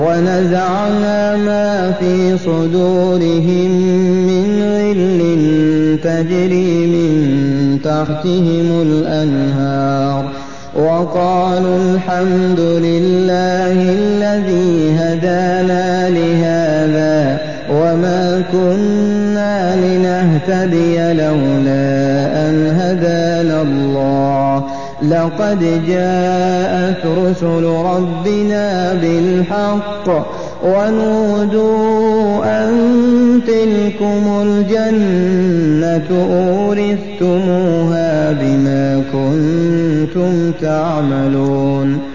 وَنَزَعْنَا مَا فِي صُدُورِهِم مِّنْ غِلٍّ تَجْرِي مِن تَحْتِهِمُ الْأَنْهَارُ وَقَالُوا الْحَمْدُ لِلَّهِ الَّذِي هَدَانَا لِهَٰذَا وَمَا كُنَّا لِنَهْتَدِيَ لَوْلَا أَنْ هَدَانَا اللَّهُ لَقَدْ جَاءَتْ رُسُلُ رَبِّنَا بِالْحَقِّ وَنُودُوا أَن تِلْكُمُ الْجَنَّةُ أُورِثْتُمُوهَا بِمَا كُنتُمْ تَعْمَلُونَ